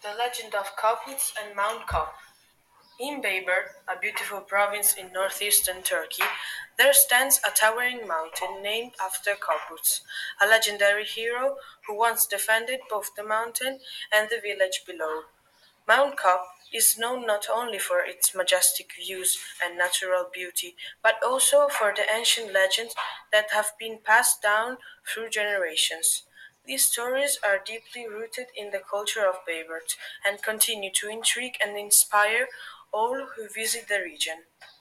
The Legend of Kaput and Mount Kap. In Bayburt, a beautiful province in northeastern Turkey, there stands a towering mountain named after Kaput, a legendary hero who once defended both the mountain and the village below. Mount Kap is known not only for its majestic views and natural beauty, but also for the ancient legends that have been passed down through generations. These stories are deeply rooted in the culture of Bayburt and continue to intrigue and inspire all who visit the region.